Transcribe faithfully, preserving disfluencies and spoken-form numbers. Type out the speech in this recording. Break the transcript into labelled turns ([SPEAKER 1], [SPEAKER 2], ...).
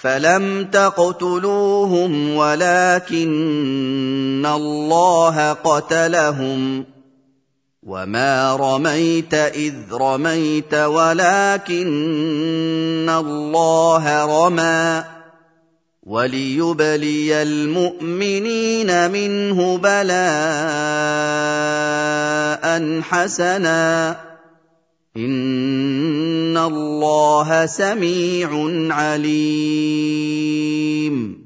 [SPEAKER 1] فَلَمْ تَقْتُلُوهُمْ وَلَٰكِنَّ اللَّهَ قَتَلَهُمْ ۚ وَمَا رَمَيْتَ إِذْ رَمَيْتَ وَلَٰكِنَّ اللَّهَ رَمَىٰ ۚ وَلِيُبْلِيَ الْمُؤْمِنِينَ مِنْهُ بَلَاءً حَسَنًا ۚ إِنَّ اللَّهَ سَمِيعٌ عَلِيمٌ.